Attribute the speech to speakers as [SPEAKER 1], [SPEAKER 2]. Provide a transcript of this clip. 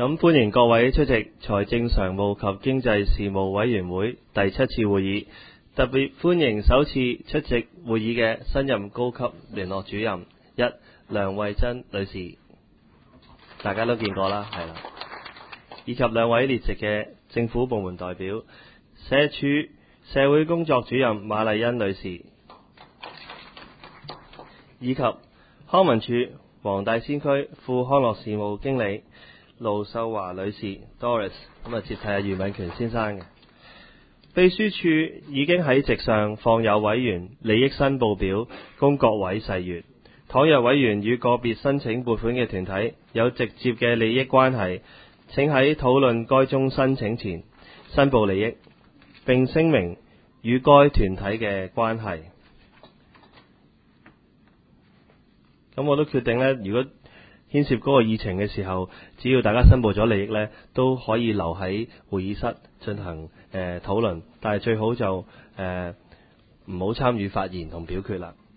[SPEAKER 1] 咁歡迎各位出席財政常務及經濟事務委員會第7次會議，特別歡迎首次出席會議嘅新任高級聯絡主任梁慧珍女士，大家都見過啦，係啦，以及兩位列席嘅政府部門代表，社署社會工作主任馬麗欣女士，以及康文署黃大仙區副康樂事務經理盧秀華女士 Doris， 接替余敏權先生嘅。秘書處已經喺席上放有委員利益申報表供各位細閱，倘若委員與個別申請撥款嘅團體有直接嘅利益關係，請喺討論該宗申請前申報利益，並聲明與該團體嘅關係。咁我都決定呢，如果牽涉嗰個議程嘅時候，只要大家申報咗利益呢，都可以留喺會議室進行討論，但係最好就唔好參與發言同表決啦。